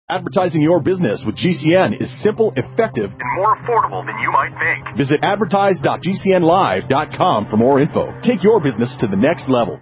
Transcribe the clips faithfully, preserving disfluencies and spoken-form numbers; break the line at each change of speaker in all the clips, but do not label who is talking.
Advertising your business with G C N is simple, effective, and more affordable than you might think. Visit advertise dot g c n live dot com for more info. Take your business to the next level.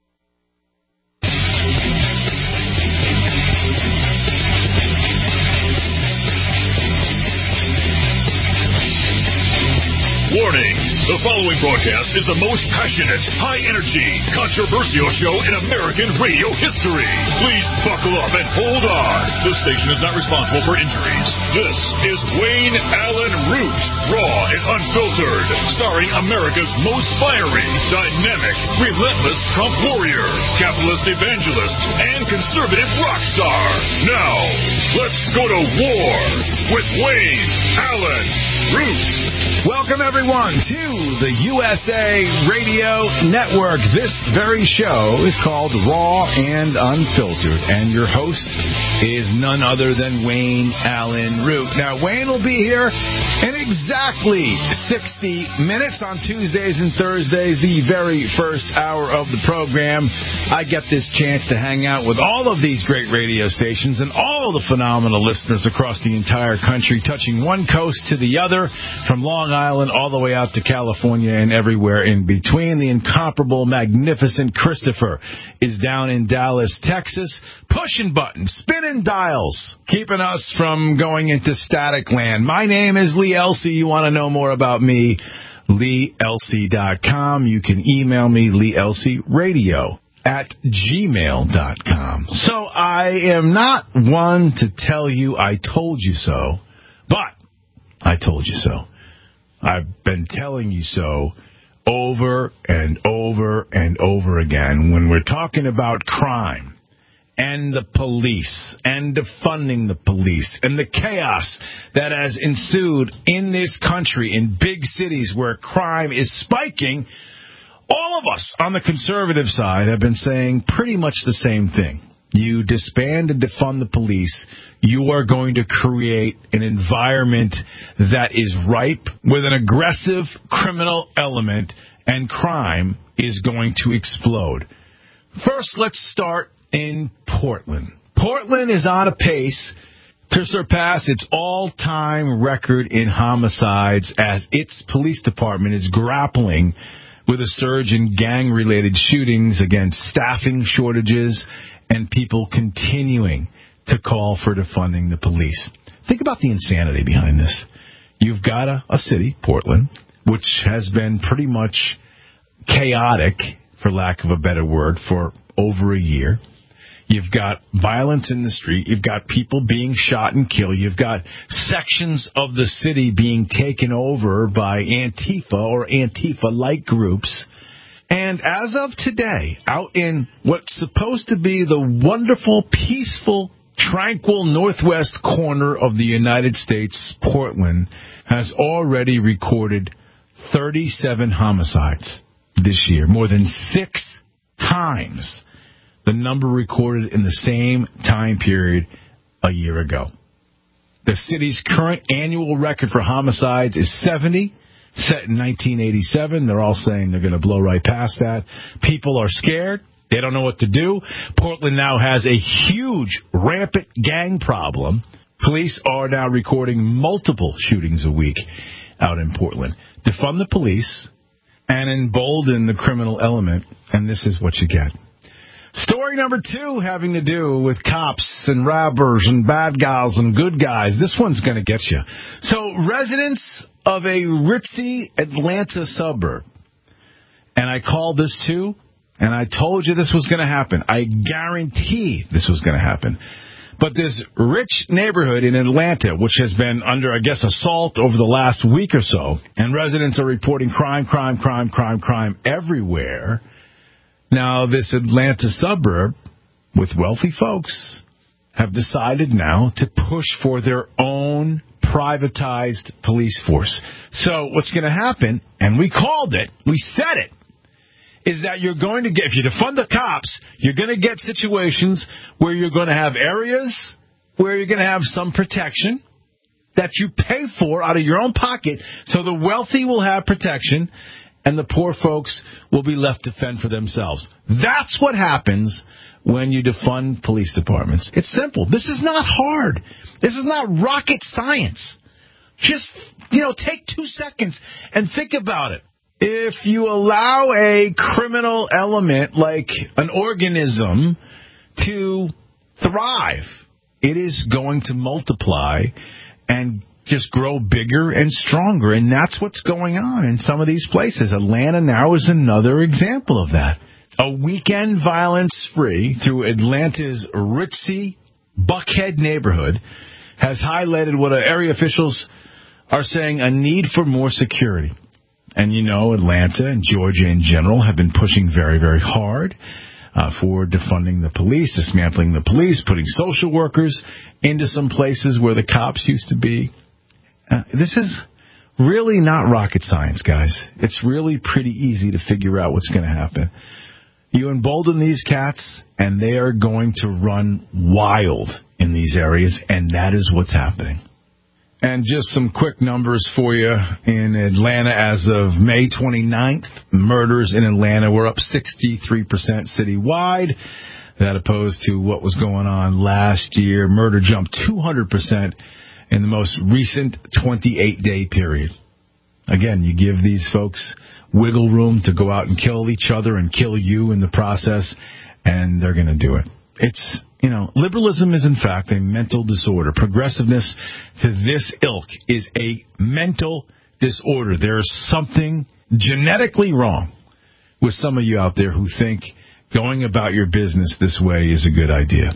Warning! The following broadcast is the most passionate, high-energy, controversial show in American radio history. Please buckle up and hold on. This station is not responsible for injuries. This is Wayne Allen Root, raw and unfiltered, starring America's most fiery, dynamic, relentless Trump warrior, capitalist evangelist, and conservative rock star. Now, let's go to war with Wayne Allen Root.
Welcome, everyone, to the U S A Radio Network. This very show is called Raw and Unfiltered, and your host is none other than Wayne Allen Root. Now, Wayne will be here in exactly sixty minutes on Tuesdays and Thursdays, the very first hour of the program. I get this chance to hang out with all of these great radio stations and all the phenomenal listeners across the entire country, touching one coast to the other, from Long Island all the way out to California and everywhere in between. The incomparable, magnificent Christopher is down in Dallas, Texas, pushing buttons, spinning dials, keeping us from going into static land. My name is Lee Elsey. You want to know more about me? Lee Elsey dot com. You can email me, Lee Elsey Radio at gmail dot com. So I am not one to tell you I told you so, but I told you so. I've been telling you so over and over and over again. When we're talking about crime and the police and defunding the police and the chaos that has ensued in this country, in big cities where crime is spiking, all of us on the conservative side have been saying pretty much the same thing. You disband and defund the police, you are going to create an environment that is ripe with an aggressive criminal element, and crime is going to explode. First, let's start in Portland. Portland is on a pace to surpass its all-time record in homicides as its police department is grappling with a surge in gang-related shootings against staffing shortages and people continuing to call for defunding the police. Think about the insanity behind this. You've got a, a city, Portland, which has been pretty much chaotic, for lack of a better word, for over a year. You've got violence in the street. You've got people being shot and killed. You've got sections of the city being taken over by Antifa or Antifa-like groups. And as of today, out in what's supposed to be the wonderful, peaceful, tranquil northwest corner of the United States, Portland has already recorded thirty-seven homicides this year, more than six times the number recorded in the same time period a year ago. The city's current annual record for homicides is seventy. Set in nineteen eighty-seven. They're all saying they're going to blow right past that. People are scared. They don't know what to do. Portland now has a huge, rampant gang problem. Police are now recording multiple shootings a week out in Portland. Defund the police and embolden the criminal element, and this is what you get. Story number two having to do with cops and robbers and bad guys and good guys. This one's going to get you. So residents of a ritzy Atlanta suburb, and I called this too, and I told you this was going to happen. I guarantee this was going to happen. But this rich neighborhood in Atlanta, which has been under, I guess, assault over the last week or so, and residents are reporting crime, crime, crime, crime, crime everywhere. Now, this Atlanta suburb with wealthy folks have decided now to push for their own privatized police force. So what's going to happen, and we called it, we said it, is that you're going to get, if you defund the cops, you're going to get situations where you're going to have areas where you're going to have some protection that you pay for out of your own pocket, so the wealthy will have protection, and the poor folks will be left to fend for themselves. That's what happens when you defund police departments. It's simple. This is not hard. This is not rocket science. Just, you know, take two seconds and think about it. If you allow a criminal element like an organism to thrive, it is going to multiply and just grow bigger and stronger. And that's what's going on in some of these places. Atlanta now is another example of that. A weekend violence spree through Atlanta's ritzy Buckhead neighborhood has highlighted what area officials are saying a need for more security. And, you know, Atlanta and Georgia in general have been pushing very, very hard uh, for defunding the police, dismantling the police, putting social workers into some places where the cops used to be. Uh, this is really not rocket science, guys. It's really pretty easy to figure out what's going to happen. You embolden these cats, and they are going to run wild in these areas, and that is what's happening. And just some quick numbers for you. In Atlanta, as of May twenty-ninth, murders in Atlanta were up sixty-three percent citywide. That opposed to what was going on last year. Murder jumped two hundred percent in the most recent twenty-eight day period. Again, you give these folks wiggle room to go out and kill each other and kill you in the process, and they're going to do it. It's, you know, liberalism is, in fact, a mental disorder. Progressiveness to this ilk is a mental disorder. There is something genetically wrong with some of you out there who think going about your business this way is a good idea.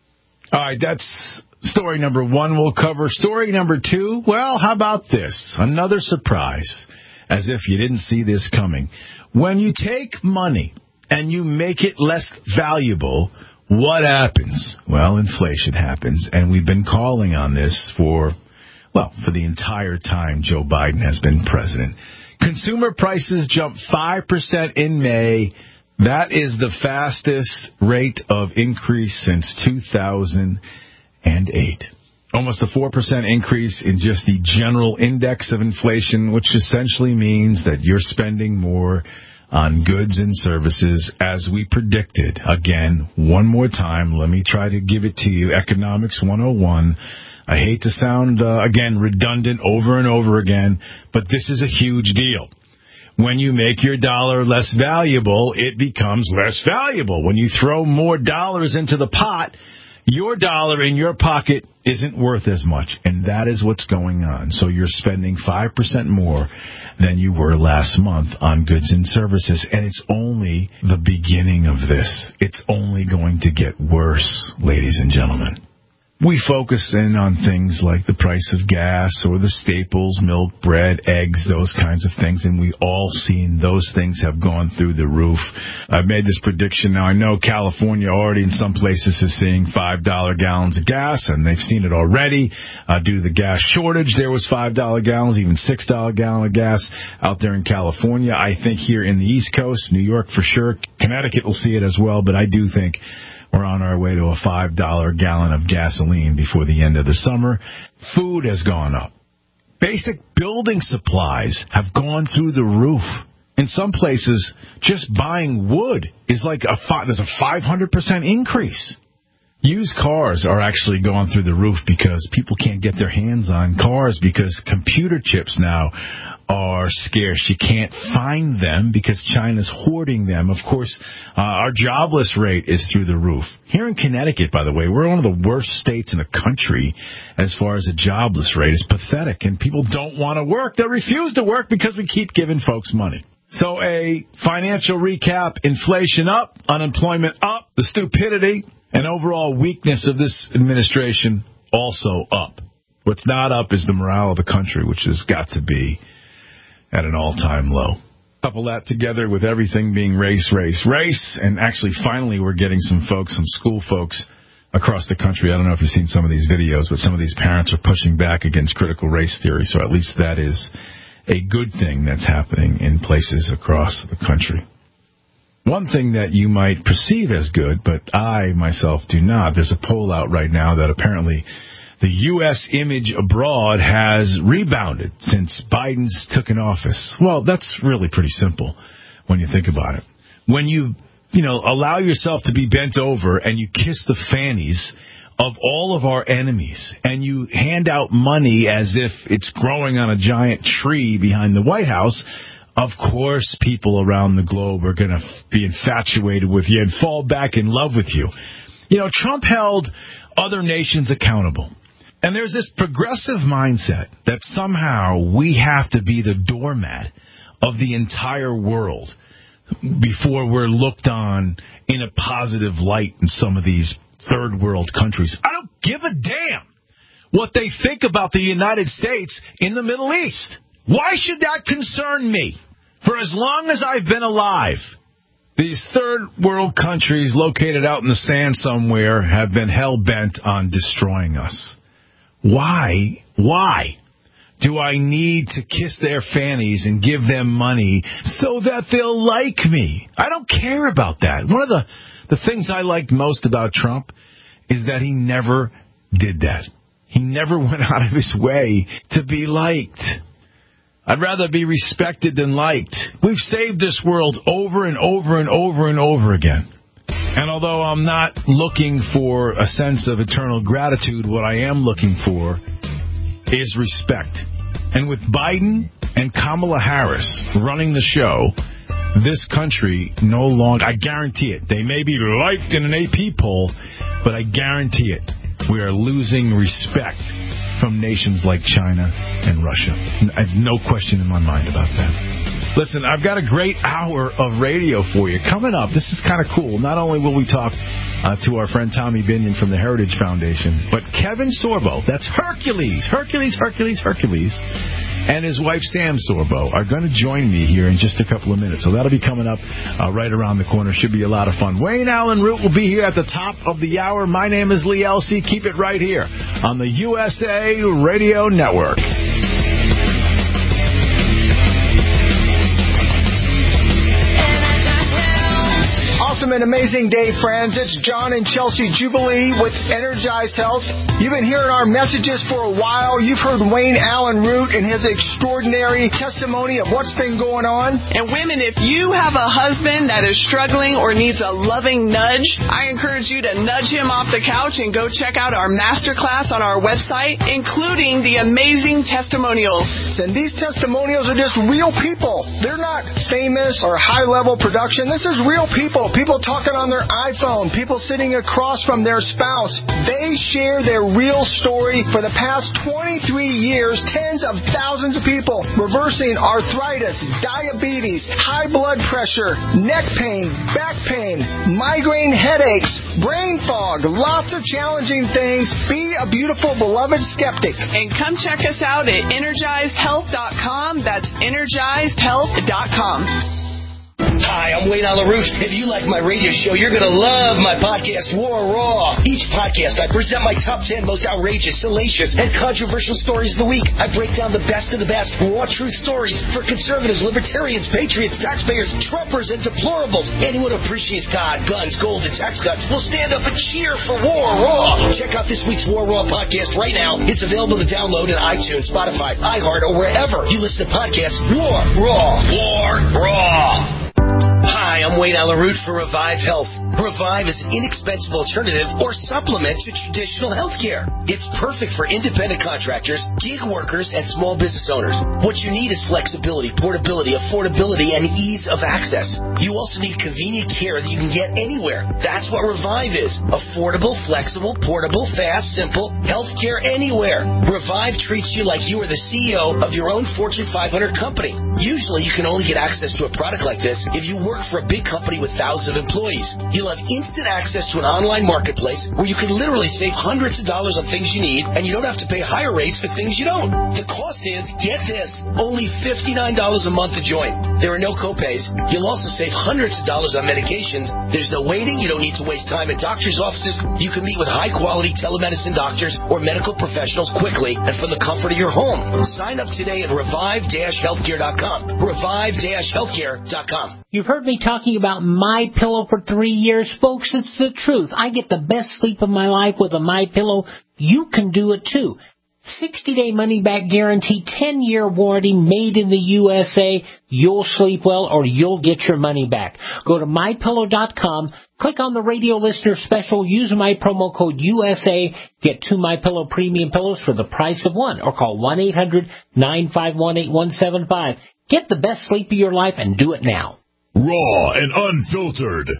All right, that's story number one we'll cover. Story number two, well, how about this? Another surprise, as if you didn't see this coming. When you take money and you make it less valuable, what happens? Well, inflation happens, and we've been calling on this for, well, for the entire time Joe Biden has been president. Consumer prices jumped five percent in May. That is the fastest rate of increase since two thousand eight. Almost a four percent increase in just the general index of inflation, which essentially means that you're spending more on goods and services, as we predicted. Again, one more time, let me try to give it to you. Economics one oh one. I hate to sound, uh, again, redundant over and over again, but this is a huge deal. When you make your dollar less valuable, it becomes less valuable. When you throw more dollars into the pot, your dollar in your pocket isn't worth as much, and that is what's going on. So you're spending five percent more than you were last month on goods and services, and it's only the beginning of this. It's only going to get worse, ladies and gentlemen. We focus in on things like the price of gas or the staples, milk, bread, eggs, those kinds of things, and we all seen those things have gone through the roof. I've made this prediction. Now, I know California already in some places is seeing five dollar gallons of gas, and they've seen it already. Uh, due to the gas shortage, there was five dollar gallons, even six dollar gallon of gas out there in California. I think here in the East Coast, New York for sure, Connecticut will see it as well, but I do think we're on our way to a five dollar gallon of gasoline before the end of the summer. Food has gone up. Basic building supplies have gone through the roof. In some places, just buying wood is like a there's a five hundred percent increase. Used cars are actually going through the roof because people can't get their hands on cars because computer chips now are scarce. You can't find them because China's hoarding them. Of course, uh, our jobless rate is through the roof. Here in Connecticut, by the way, we're one of the worst states in the country as far as the jobless rate. It's pathetic, and people don't want to work. They refuse to work because we keep giving folks money. So a financial recap: inflation up, unemployment up, the stupidity and overall weakness of this administration also up. What's not up is the morale of the country, which has got to be at an all-time low. Couple that together with everything being race, race, race, and actually finally we're getting some folks, some school folks across the country. I don't know if you've seen some of these videos, but some of these parents are pushing back against critical race theory, so at least that is a good thing that's happening in places across the country. One thing that you might perceive as good, but I myself do not, there's a poll out right now that apparently the U S image abroad has rebounded since Biden's took in office. Well, that's really pretty simple when you think about it. When you, you know, allow yourself to be bent over and you kiss the fannies of all of our enemies and you hand out money as if it's growing on a giant tree behind the White House, of course people around the globe are going to be infatuated with you and fall back in love with you. You know, Trump held other nations accountable. And there's this progressive mindset that somehow we have to be the doormat of the entire world before we're looked on in a positive light in some of these third world countries. I don't give a damn what they think about the United States in the Middle East. Why should that concern me? For as long as I've been alive, these third world countries located out in the sand somewhere have been hell-bent on destroying us. Why, why do I need to kiss their fannies and give them money so that they'll like me? I don't care about that. One of the, the things I liked most about Trump is that he never did that. He never went out of his way to be liked. I'd rather be respected than liked. We've saved this world over and over and over and over again. And although I'm not looking for a sense of eternal gratitude, what I am looking for is respect. And with Biden and Kamala Harris running the show, this country no longer, I guarantee it, they may be liked in an A P poll, but I guarantee it, we are losing respect from nations like China and Russia. There's no question in my mind about that. Listen, I've got a great hour of radio for you. Coming up, this is kind of cool. Not only will we talk uh, to our friend Tommy Binion from the Heritage Foundation, but Kevin Sorbo, that's Hercules, Hercules, Hercules, Hercules, and his wife Sam Sorbo are going to join me here in just a couple of minutes. So that'll be coming up uh, right around the corner. Should be a lot of fun. Wayne Allen Root will be here at the top of the hour. My name is Lee Elsey. Keep it right here on the U S A Radio Network.
Awesome and amazing day, friends. It's John and Chelsea Jubilee with Energized Health. You've been hearing our messages for a while. You've heard Wayne Allen Root and his extraordinary testimony of what's been going on.
And women, if you have a husband that is struggling or needs a loving nudge, I encourage you to nudge him off the couch and go check out our masterclass on our website, including the amazing testimonials.
And these testimonials are just real people. They're not famous or high-level production. This is real people. People talking on their iPhone, people sitting across from their spouse. They share their real story. For the past twenty-three years, tens of thousands of people reversing arthritis, diabetes, high blood pressure, neck pain, back pain, migraine headaches, brain fog, lots of challenging things. Be a beautiful, beloved skeptic.
And come check us out at energized health dot com. That's energized health dot com.
Hi, I'm Wayne Allen Root. If you like my radio show, you're going to love my podcast, War Raw. Each podcast, I present my top ten most outrageous, salacious, and controversial stories of the week. I break down the best of the best raw truth stories for conservatives, libertarians, patriots, taxpayers, Trumpers, and deplorables. Anyone who appreciates God, guns, gold, and tax cuts will stand up and cheer for War Raw. Check out this week's War Raw podcast right now. It's available to download in iTunes, Spotify, iHeart, or wherever you listen to podcasts. War Raw. War Raw. Hi, I'm Wayne Allen Root for Revive Health. Revive is an inexpensive alternative or supplement to traditional health care. It's perfect for independent contractors, gig workers, and small business owners. What you need is flexibility, portability, affordability, and ease of access. You also need convenient care that you can get anywhere. That's what Revive is. Affordable, flexible, portable, fast, simple health care anywhere. Revive treats you like you are the C E O of your own Fortune five hundred company. Usually, you can only get access to a product like this if you work for a big company with thousands of employees. You'll have instant access to an online marketplace where you can literally save hundreds of dollars on things you need, and you don't have to pay higher rates for things you don't. The cost is, get this, only fifty-nine dollars a month to join. There are no copays. You'll also save hundreds of dollars on medications. There's no waiting. You don't need to waste time at doctor's offices. You can meet with high-quality telemedicine doctors or medical professionals quickly and from the comfort of your home. Sign up today at revive dash healthcare dot com. revive dash healthcare dot com.
You've heard me talk talking about MyPillow for three years? Folks, it's the truth. I get the best sleep of my life with a MyPillow. You can do it too. sixty-day money-back guarantee, ten-year warranty, made in the U S A. You'll sleep well or you'll get your money back. Go to my pillow dot com, click on the radio listener special, use my promo code U S A, get two MyPillow premium pillows for the price of one, or call one eight hundred nine five one eight one seven five. Get the best sleep of your life and do it now.
Raw and unfiltered.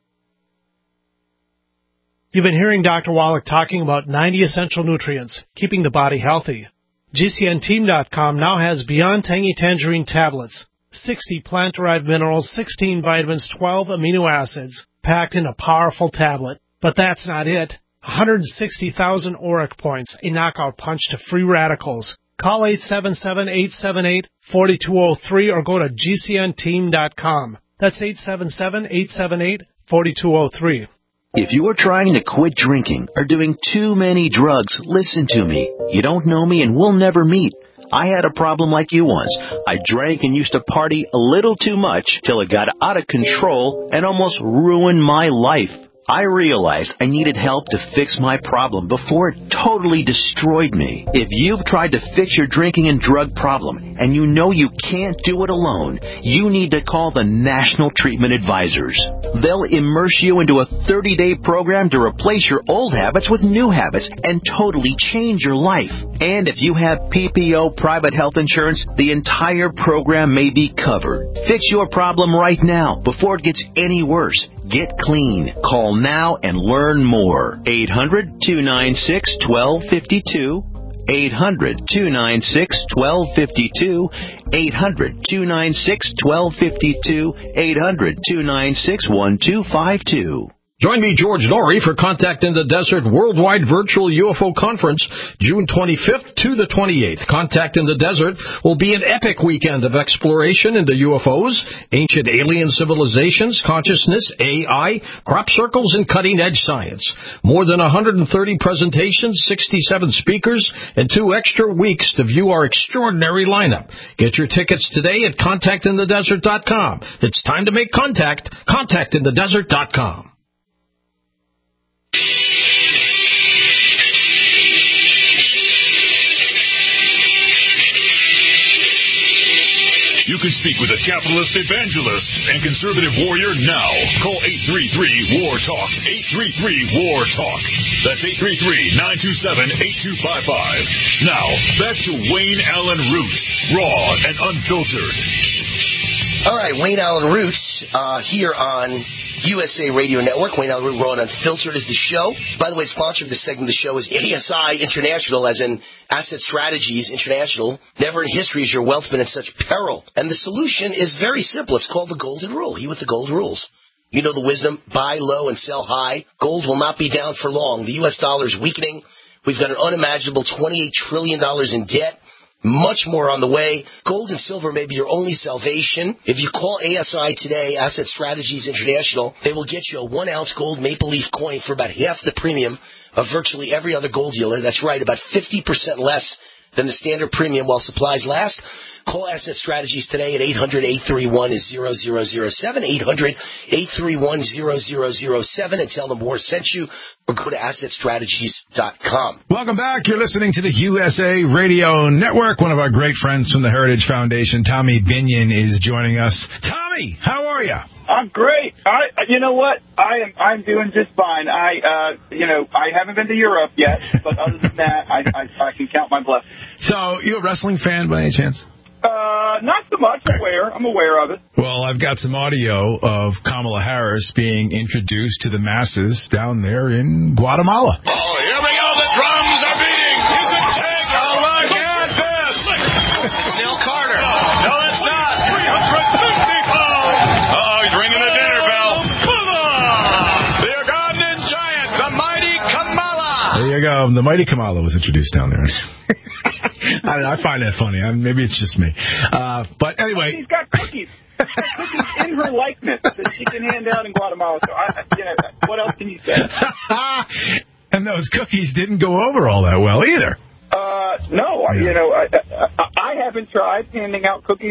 You've been hearing Doctor Wallach talking about ninety essential nutrients, keeping the body healthy. G C N team dot com now has Beyond Tangy Tangerine tablets, sixty plant-derived minerals, sixteen vitamins, twelve amino acids, packed in a powerful tablet. But that's not it. one hundred sixty thousand auric points, a knockout punch to free radicals. Call eight seven seven, eight seven eight, four two zero three or go to G C N team dot com. That's eight seven seven, eight seven eight, four two zero three.
If you are trying to quit drinking or doing too many drugs, listen to me. You don't know me and we'll never meet. I had a problem like you once. I drank and used to party a little too much till it got out of control and almost ruined my life. I realized I needed help to fix my problem before it totally destroyed me. If you've tried to fix your drinking and drug problem and you know you can't do it alone, you need to call the National Treatment Advisors. They'll immerse you into a thirty-day program to replace your old habits with new habits and totally change your life. And if you have P P O private health insurance, the entire program may be covered. Fix your problem right now before it gets any worse. Get clean. Call now and learn more. eight hundred, two nine six, one two five two. eight hundred, two nine six, one two five two. eight hundred, two nine six, one two five two. eight hundred, two nine six, one two five two.
Join me, George Norrie, for Contact in the Desert Worldwide Virtual U F O Conference, June twenty-fifth to the twenty-eighth. Contact in the Desert will be an epic weekend of exploration into U F Os, ancient alien civilizations, consciousness, A I, crop circles, and cutting-edge science. More than one hundred thirty presentations, sixty-seven speakers, and two extra weeks to view our extraordinary lineup. Get your tickets today at contact in the desert dot com. It's time to make contact. contact in the desert dot com.
You can speak with a capitalist evangelist and conservative warrior now. Call eight three three, war talk. eight three three, war talk. That's eight three three, nine two seven, eight two five five. Now, back to Wayne Allen Root, raw and unfiltered.
All right, Wayne Allen Root uh, here on U S A Radio Network. Wayne Allen Root, Raw and Unfiltered is the show. By the way, sponsor of this segment of the show is A S I International, as in Asset Strategies International. Never in history has your wealth been in such peril. And the solution is very simple. It's called the Golden Rule. He with the Gold Rules. You know the wisdom, buy low and sell high. Gold will not be down for long. The U S dollar is weakening. We've got an unimaginable twenty-eight trillion dollars in debt. Much more on the way. Gold and silver may be your only salvation. If you call A S I today, Asset Strategies International, they will get you a one-ounce gold maple leaf coin for about half the premium of virtually every other gold dealer. That's right, about fifty percent less than the standard premium while supplies last. Call Asset Strategies today at eight hundred, eight three one, zero zero zero seven, eight hundred, eight three one, zero zero zero seven, and tell them War sent you, or go to asset strategies dot com.
Welcome back. You're listening to the U S A Radio Network. One of our great friends from the Heritage Foundation, Tommy Binion, is joining us. Tommy, how are you?
I'm great. I, you know what? I am. I'm doing just fine. I, uh, you know, I haven't been to Europe yet, but other than that, I, I, I can count my blessings.
So, you a wrestling fan by any chance?
Uh, not so much. I'm aware. I'm aware of it.
Well, I've got some audio of Kamala Harris being introduced to the masses down there in Guatemala.
Oh, here we go. The drums are beating. You can take it. Oh, look at this.
It's Neil Carter.
No, it's not. three hundred fifty pounds. Oh, he's ringing the dinner bell. The Ugandan giant, the mighty Kamala.
There you go. The mighty Kamala was introduced down there. I don't know, I find that funny. I, maybe it's just me. Uh, but anyway.
She's got cookies. She's got cookies in her likeness that she can hand out in Guatemala. So, I, you know, what else can you say?
And those cookies didn't go over all that well either.
Uh, no, I, you know, I, I, I haven't tried handing out cookies of,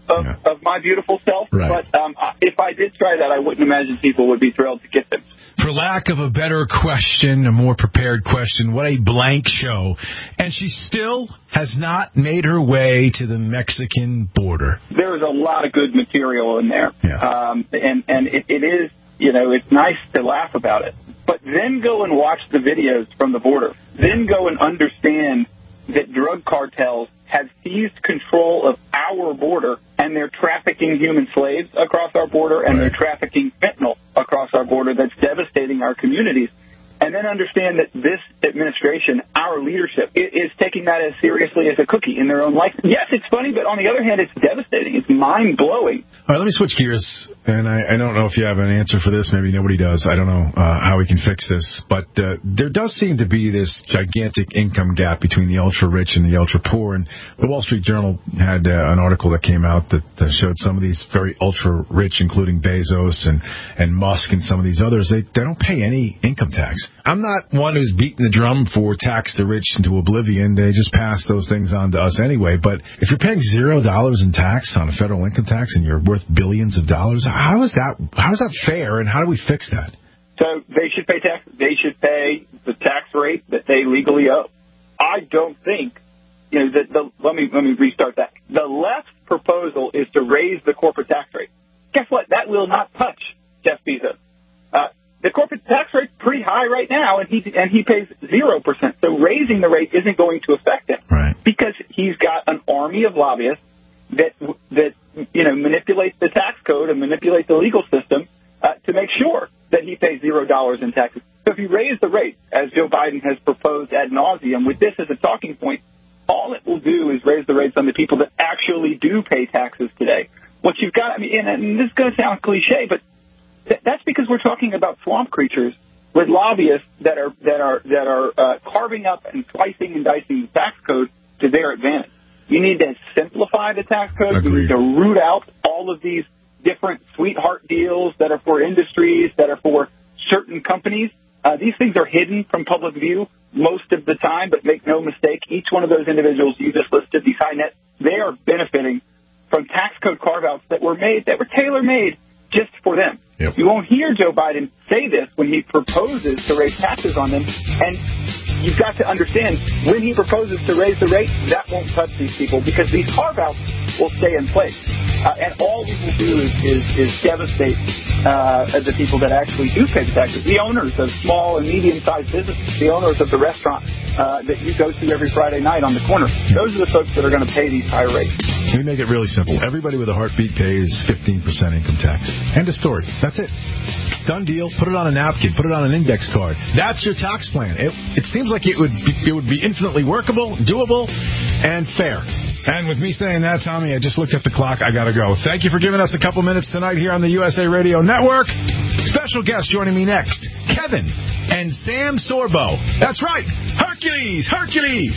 of,
yeah.
of my beautiful self.
Right.
But um, if I did try that, I wouldn't imagine people would be thrilled to get them.
For lack of a better question, a more prepared question, what a blank show. And she still has not made her way to the Mexican border.
There is a lot of good material in there.
Yeah.
Um, and and it, it is, you know, it's nice to laugh about it. But then go and watch the videos from the border. Then go and understand that drug cartels have seized control of our border, and they're trafficking human slaves across our border, and
right.
they're trafficking fentanyl across our border that's devastating our communities. And then understand that this administration, our leadership, is taking that as seriously as a cookie in their own life. Yes, it's funny, but on the other hand, it's devastating. It's mind-blowing.
All right, let me switch gears, and I, I don't know if you have an answer for this. Maybe nobody does. I don't know uh, how we can fix this. But uh, there does seem to be this gigantic income gap between the ultra-rich and the ultra-poor. And the Wall Street Journal had uh, an article that came out that uh, showed some of these very ultra-rich, including Bezos and, and Musk and some of these others, they, they don't pay any income tax. I'm not one who's beating the drum for tax the rich into oblivion. They just pass those things on to us anyway. But if you're paying zero dollars in tax on a federal income tax and you're worth billions of dollars, how is that? How is that fair? And how do we fix that?
So they should pay tax. They should pay the tax rate that they legally owe. I don't think, you know, that the, let me let me restart that. The left's proposal is to raise the corporate tax rate. Guess what? That will not touch Jeff Bezos. Uh, The corporate tax rate's pretty high right now, and he and he pays zero percent. So raising the rate isn't going to affect him,
right?
Because he's got an army of lobbyists that that you know manipulate the tax code and manipulate the legal system uh, to make sure that he pays zero dollars in taxes. So if you raise the rate, as Joe Biden has proposed ad nauseum, with this as a talking point, all it will do is raise the rates on the people that actually do pay taxes today. What you've got, I mean, and, and this is going to sound cliche, but that's because we're talking about swamp creatures with lobbyists that are that are that are uh, carving up and slicing and dicing the tax code to their advantage. You need to simplify the tax code.
Agreed.
You need to root out all of these different sweetheart deals that are for industries, that are for certain companies. Uh, these things are hidden from public view most of the time, but make no mistake, each one of those individuals you just listed, these high net, they are benefiting from tax code carve-outs that were made, that were tailor-made just for them.
Yep.
You won't hear Joe Biden say this when he proposes to raise taxes on them. And you've got to understand, when he proposes to raise the rate, that won't touch these people because these carve-outs will stay in place. Uh, and all we will do is, is, is devastate uh, the people that actually do pay the taxes, the owners of small and medium-sized businesses, the owners of the restaurant uh, that you go to every Friday night on the corner. Those are the folks that are going to pay these high rates.
We make it really simple. Everybody with a heartbeat pays fifteen percent income tax. End of story. That's it. Done deal. Put it on a napkin. Put it on an index card. That's your tax plan. It, it seems like it would be, it would be infinitely workable, doable, and fair. And with me saying that, Tommy, I just looked at the clock. I got to go. Thank you for giving us a couple minutes tonight here on the U S A Radio Network. Special guest joining me next, Kevin and Sam Sorbo. That's right. Hercules, Hercules.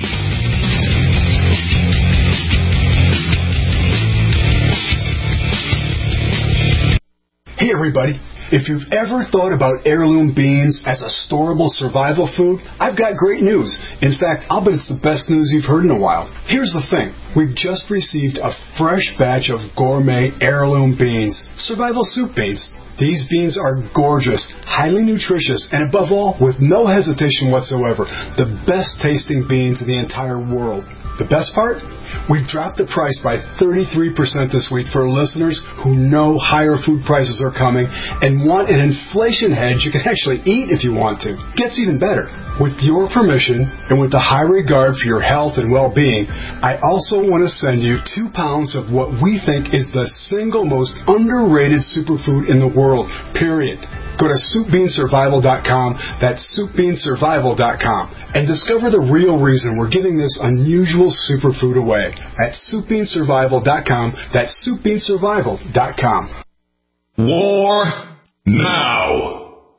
Hey, everybody. If you've ever thought about heirloom beans as a storable survival food, I've got great news. In fact, I'll bet it's the best news you've heard in a while. Here's the thing. We've just received a fresh batch of gourmet heirloom beans, survival soup beans. These beans are gorgeous, highly nutritious, and above all, with no hesitation whatsoever, the best tasting beans in the entire world. The best part? We've dropped the price by thirty-three percent this week for listeners who know higher food prices are coming and want an inflation hedge you can actually eat if you want to. Gets even better. With your permission and with the high regard for your health and well-being, I also want to send you two pounds of what we think is the single most underrated superfood in the world, period. Go to soup bean survival dot com, that's soup bean survival dot com, and discover the real reason we're giving this unusual superfood away at soup bean survival dot com, that's soup bean survival dot com.
War now.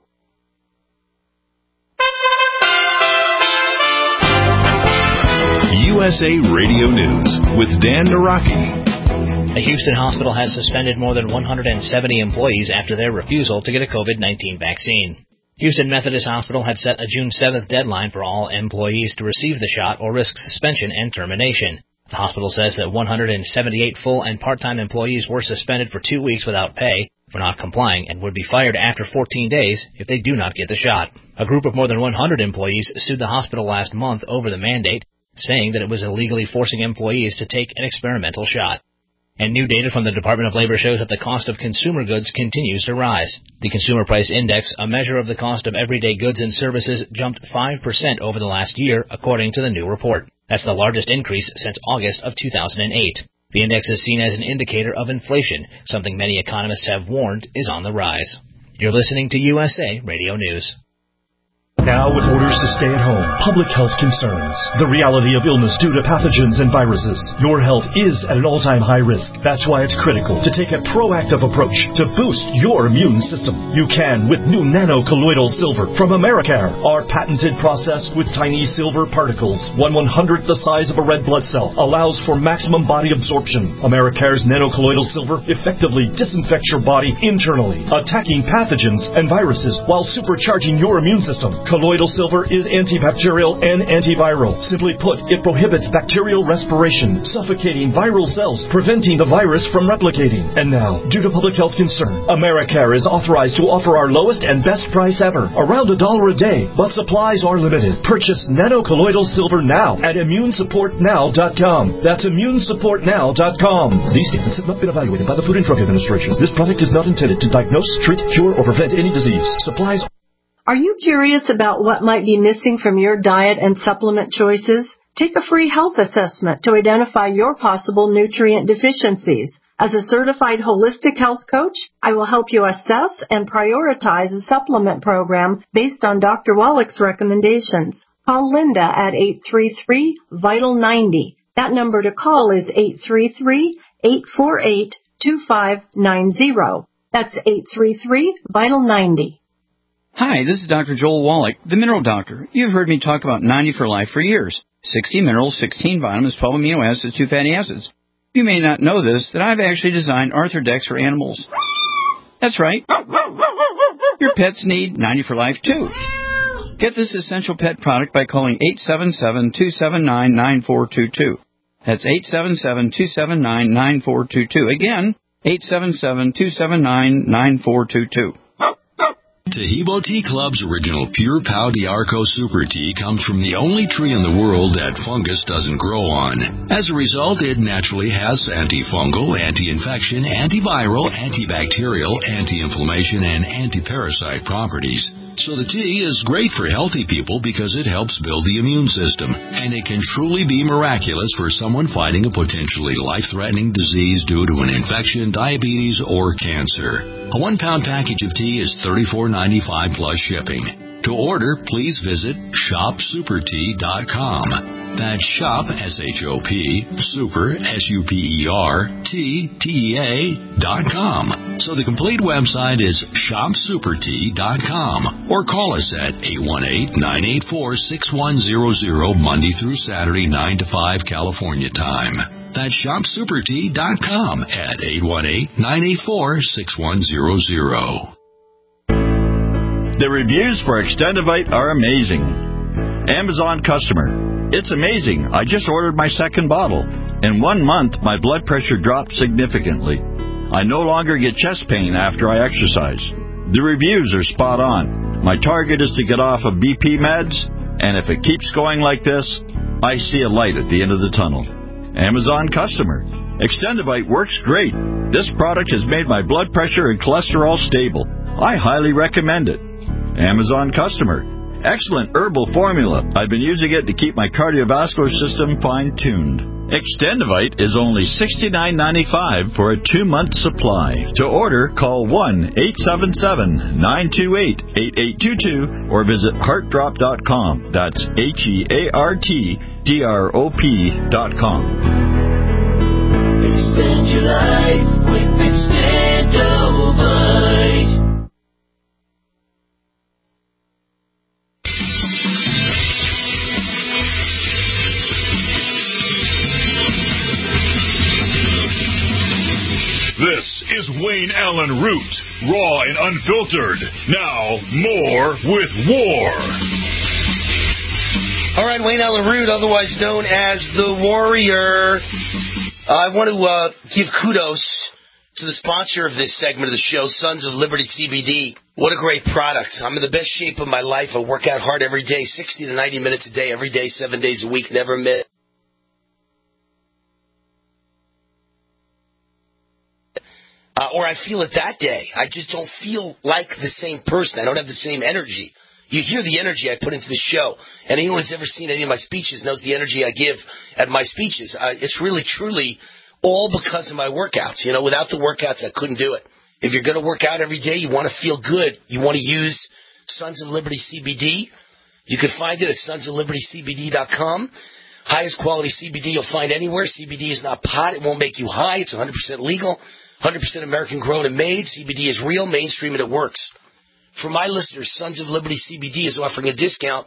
U S A Radio News with Dan Naraki.
A Houston hospital has suspended more than one hundred seventy employees after their refusal to get a COVID nineteen vaccine. Houston Methodist Hospital had set a June seventh deadline for all employees to receive the shot or risk suspension and termination. The hospital says that one hundred seventy-eight full and part-time employees were suspended for two weeks without pay for not complying and would be fired after fourteen days if they do not get the shot. A group of more than one hundred employees sued the hospital last month over the mandate, saying that it was illegally forcing employees to take an experimental shot. And new data from the Department of Labor shows that the cost of consumer goods continues to rise. The Consumer Price Index, a measure of the cost of everyday goods and services, jumped five percent over the last year, according to the new report. That's the largest increase since August of two thousand eight. The index is seen as an indicator of inflation, something many economists have warned is on the rise. You're listening to U S A Radio News.
Now, with orders to stay at home, public health concerns, the reality of illness due to pathogens and viruses, your health is at an all-time high risk. That's why it's critical to take a proactive approach to boost your immune system. You can with new nano-colloidal silver from Americare. Our patented process with tiny silver particles, one one-hundredth the size of a red blood cell, allows for maximum body absorption. Americare's nano-colloidal silver effectively disinfects your body internally, attacking pathogens and viruses while supercharging your immune system. Colloidal silver is antibacterial and antiviral. Simply put, it prohibits bacterial respiration, suffocating viral cells, preventing the virus from replicating. And now, due to public health concern, Americare is authorized to offer our lowest and best price ever, around a dollar a day, but supplies are limited. Purchase nano-colloidal silver now at immune support now dot com. That's immune support now dot com. These statements have not been evaluated by the Food and Drug Administration. This product is not intended to diagnose, treat, cure, or prevent any disease. Supplies.
Are you curious about what might be missing from your diet and supplement choices? Take a free health assessment to identify your possible nutrient deficiencies. As a certified holistic health coach, I will help you assess and prioritize a supplement program based on Doctor Wallach's recommendations. Call Linda at eight three three, VITAL ninety. That number to call is eight three three, eight four eight, two five nine zero. That's eight three three, VITAL ninety.
Hi, this is Doctor Joel Wallach, the Mineral Doctor. You've heard me talk about ninety for Life for years. sixty minerals, sixteen vitamins, twelve amino acids, two fatty acids. You may not know this, that I've actually designed Arthrodex for animals. That's right. Your pets need ninety for Life, too. Get this essential pet product by calling eight seven seven, two seven nine, nine four two two. That's eight seven seven, two seven nine, nine four two two. Again, eight seven seven, two seven nine, nine four two two.
Tahibo Tea Club's original Pure Pau d'Arco Super Tea comes from the only tree in the world that fungus doesn't grow on. As a result, it naturally has antifungal, anti-infection, antiviral, antibacterial, anti-inflammation, and anti-parasite properties. So the tea is great for healthy people because it helps build the immune system, and it can truly be miraculous for someone fighting a potentially life-threatening disease due to an infection, diabetes, or cancer. A one-pound package of tea is thirty-four ninety-five plus shipping. To order, please visit shop super tea dot com. That's shop, S H O P, super, S U P E R, T, T E A, dot com. So the complete website is shop super tea dot com. Or call us at eight one eight, nine eight four, six one zero zero, Monday through Saturday, nine to five California time. That's shop super tea dot com at eight one eight, nine eight four, six one zero zero.
The reviews for Extendivite are amazing. Amazon customer. It's amazing. I just ordered my second bottle. In one month, my blood pressure dropped significantly. I no longer get chest pain after I exercise. The reviews are spot on. My target is to get off of B P meds, and if it keeps going like this, I see a light at the end of the tunnel. Amazon customer. Extendivite works great. This product has made my blood pressure and cholesterol stable. I highly recommend it. Amazon customer. Excellent herbal formula. I've been using it to keep my cardiovascular system fine-tuned. Extendivite is only sixty-nine ninety-five for a two-month supply. To order, call one eight seven seven, nine two eight, eight eight two two or visit heart drop dot com. That's H E A R T D R O P dot com.
Extend your life with Extendivite.
This is Wayne Allen Root, raw and unfiltered. Now, more with War.
All right, Wayne Allen Root, otherwise known as the Warrior. Uh, I want to uh, give kudos to the sponsor of this segment of the show, Sons of Liberty C B D. What a great product. I'm in the best shape of my life. I work out hard every day, sixty to ninety minutes a day, every day, seven days a week, never miss. Uh, or I feel it that day. I just don't feel like the same person. I don't have the same energy. You hear the energy I put into the show, and anyone who's ever seen any of my speeches knows the energy I give at my speeches. Uh, it's really, truly all because of my workouts. You know, without the workouts, I couldn't do it. If you're going to work out every day, you want to feel good. You want to use Sons of Liberty C B D. You can find it at sons of liberty c b d dot com. Highest quality C B D you'll find anywhere. C B D is not pot. It won't make you high. It's one hundred percent legal, one hundred percent American grown and made. C B D is real, mainstream, and it works. For my listeners, Sons of Liberty C B D is offering a discount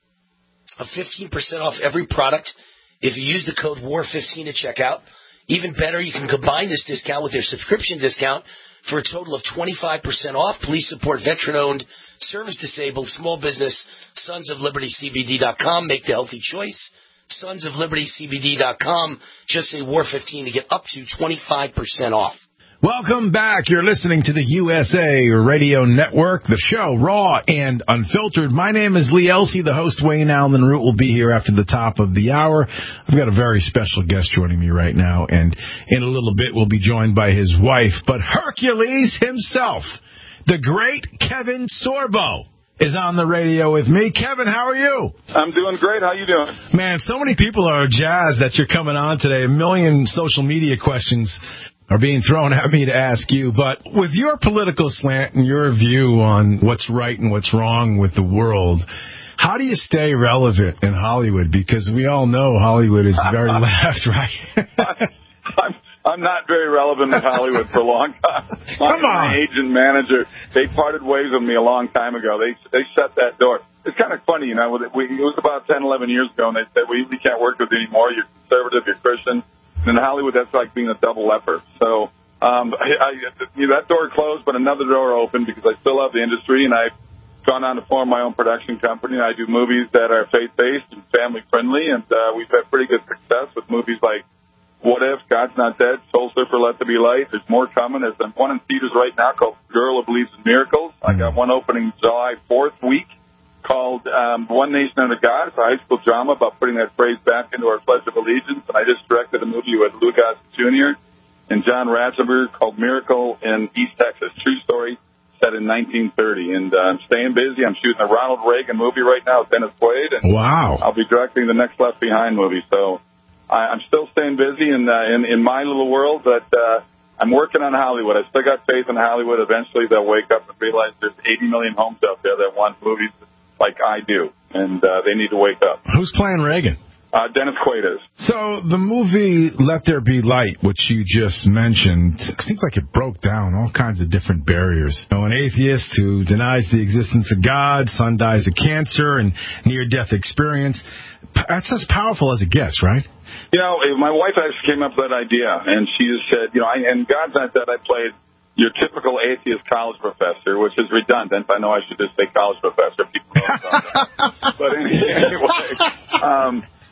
of fifteen percent off every product if you use the code W A R fifteen at checkout. Even better, you can combine this discount with their subscription discount for a total of twenty-five percent off. Please support veteran-owned, service-disabled, small business, sons of liberty c b d dot com. Make the healthy choice. sons of liberty c b d dot com. Just say W A R fifteen to get up to twenty-five percent off.
Welcome back. You're listening to the U S A Radio Network, the show, Raw and Unfiltered. My name is Lee Elsey. The host, Wayne Allen Root, will be here after the top of the hour. I've got a very special guest joining me right now, and in a little bit we'll be joined by his wife. But Hercules himself, the great Kevin Sorbo, is on the radio with me. Kevin, how are you?
I'm doing great. How you doing?
Man, so many people are jazzed that you're coming on today. A million social media questions are being thrown at me to ask you, but with your political slant and your view on what's right and what's wrong with the world, how do you stay relevant in Hollywood? Because we all know Hollywood is very left, right?
I'm, I'm not very relevant in Hollywood for a long time. My,
Come on.
my agent manager, they parted ways with me a long time ago. They they shut that door. It's kind of funny, you know. We, it was about ten, eleven years ago, and they said, we, we can't work with you anymore. You're conservative, you're Christian. In Hollywood, that's like being a double leper. So um, I, I, you know, that door closed, but another door opened because I still love the industry, and I've gone on to form my own production company. I do movies that are faith-based and family-friendly, and uh, we've had pretty good success with movies like What If, God's Not Dead, Soul Surfer, Let There Be Light. There's more coming. There's one in theaters right now called Girl Who Believes in Miracles. I got one opening July fourth week called um, One Nation Under God. It's a high school drama about putting that phrase back into our Pledge of Allegiance. And I just directed a movie with Lou Gossett Junior and John Ratzenberger called Miracle in East Texas. True story, set in nineteen thirty. And uh, I'm staying busy. I'm shooting a Ronald Reagan movie right now with Dennis Quaid. And
wow.
I'll be directing the next Left Behind movie. So I, I'm still staying busy in, uh, in, in my little world, but uh, I'm working on Hollywood. I still got faith in Hollywood. Eventually they'll wake up and realize there's eighty million homes out there that want movies like I do, and uh, they need to wake up.
Who's playing Reagan?
Uh, Dennis Quaid is.
So the movie Let There Be Light, which you just mentioned, seems like it broke down all kinds of different barriers. You know, an atheist who denies the existence of God, son dies of cancer, and near-death experience. That's as powerful as it gets, right?
You know, my wife actually came up with that idea, and she just said, you know, I, and God's Not Dead, I played your typical atheist college professor, which is redundant. I know I should just say college professor. People know what I'm talking about. But anyway, um,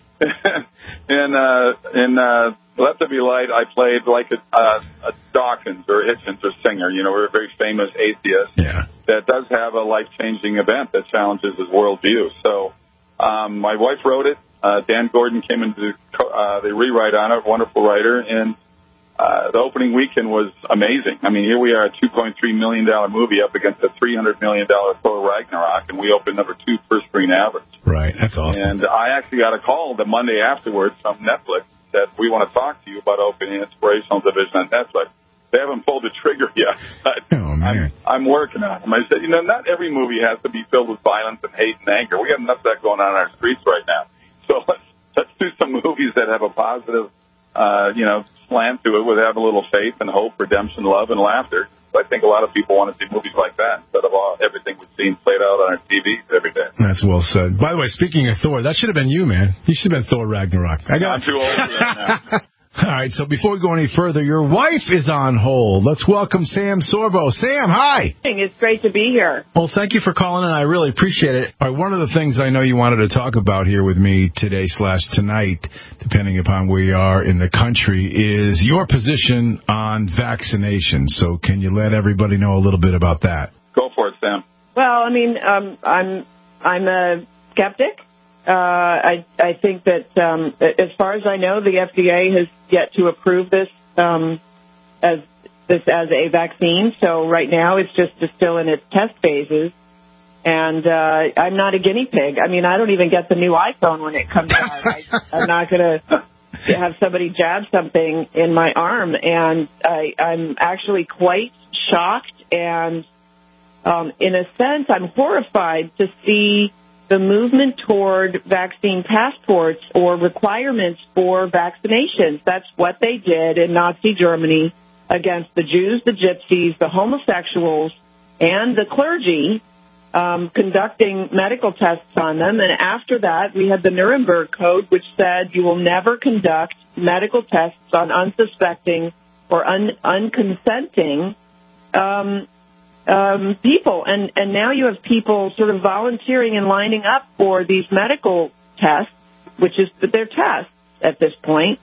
in, uh, in uh, Let There Be Light, I played like a, uh, a Dawkins or Hitchens or Singer. You know, we're a very famous atheist
yeah.
that does have a life-changing event that challenges his worldview. So um, my wife wrote it. Uh, Dan Gordon came into uh, the rewrite on it, wonderful writer, and Uh, the opening weekend was amazing. I mean, here we are, a two point three million dollars movie up against a three hundred million dollars Thor Ragnarok, and we opened number two first screen average.
Right, that's awesome.
And I actually got a call the Monday afterwards from Netflix that we want to talk to you about opening an inspirational division on Netflix. They haven't pulled the trigger yet. But
oh, man.
I'm, I'm working on them. I said, you know, not every movie has to be filled with violence and hate and anger. We got enough of that going on in our streets right now. So let's, let's do some movies that have a positive Uh, you know, slant to it would have a little faith and hope, redemption, love, and laughter. I think a lot of people want to see movies like that instead of all everything we've seen played out on our T Vs every day.
That's well said. By the way, speaking of Thor, that should have been you, man. You should have been Thor Ragnarok. I got
I'm too old for that now.
All right, so before we go any further, your wife is on hold. Let's welcome Sam Sorbo. Sam, hi.
It's great to be here.
Well, thank you for calling in. I really appreciate it. All right, one of the things I know you wanted to talk about here with me today slash tonight, depending upon where you are in the country, is your position on vaccination. So can you let everybody know a little bit about that?
Go for it, Sam.
Well, I mean, um, I'm I'm a skeptic. Uh, I I think that um, as far as I know, the F D A has yet to approve this um, as this as a vaccine. So right now, it's just still in its test phases. And uh, I'm not a guinea pig. I mean, I don't even get the new iPhone when it comes out. I, I'm not going to have somebody jab something in my arm. And I, I'm actually quite shocked. And um, in a sense, I'm horrified to see the movement toward vaccine passports or requirements for vaccinations. That's what they did in Nazi Germany against the Jews, the gypsies, the homosexuals, and the clergy, um, conducting medical tests on them. And after that, we had the Nuremberg Code, which said you will never conduct medical tests on unsuspecting or un- unconsenting um Um, people, and, and now you have people sort of volunteering and lining up for these medical tests, which is their tests at this point,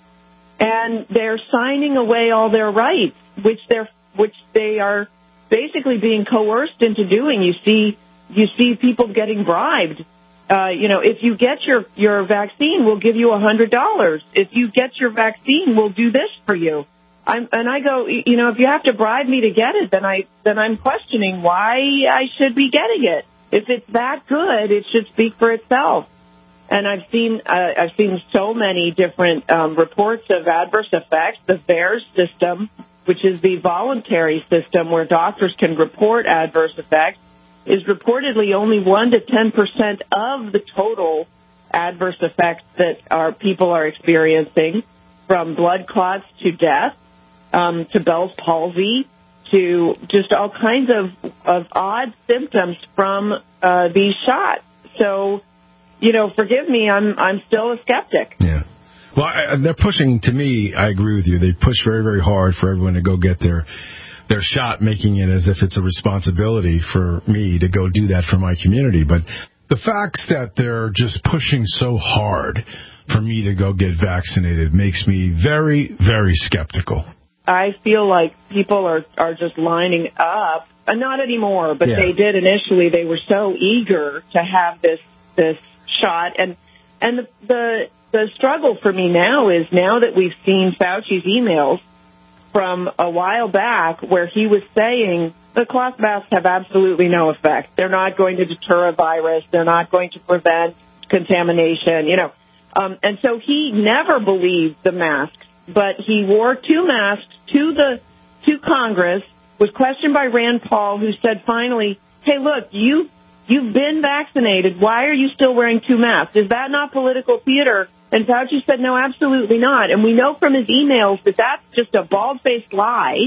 and they're signing away all their rights, which they're which they are basically being coerced into doing. You see, you see people getting bribed. Uh, you know, if you get your your vaccine, we'll give you a hundred dollars. If you get your vaccine, we'll do this for you. I'm, and I go, you know, if you have to bribe me to get it, then I then I'm questioning why I should be getting it. If it's that good, it should speak for itself. And I've seen uh, I've seen so many different um, reports of adverse effects. The V A E R S system, which is the voluntary system where doctors can report adverse effects, is reportedly only one to ten percent of the total adverse effects that our people are experiencing, from blood clots to death. Um, to Bell's palsy, to just all kinds of, of odd symptoms from uh, these shots. So, you know, forgive me, I'm I'm still a skeptic.
Yeah. Well, I, they're pushing, to me, I agree with you, they push very, very hard for everyone to go get their their shot, making it as if it's a responsibility for me to go do that for my community. But the facts that they're just pushing so hard for me to go get vaccinated makes me very, very skeptical.
I feel like people are, are just lining up. Uh, not anymore, but
yeah.
they did initially. They were so eager to have this this shot. And and the, the the struggle for me now is, now that we've seen Fauci's emails from a while back where he was saying the cloth masks have absolutely no effect. They're not going to deter a virus. They're not going to prevent contamination, you know. Um, and so he never believed the masks. But he wore two masks to the to Congress, was questioned by Rand Paul, who said finally, hey, look, you, you've been vaccinated. Why are you still wearing two masks? Is that not political theater? And Fauci said, no, absolutely not. And we know from his emails that that's just a bald-faced lie.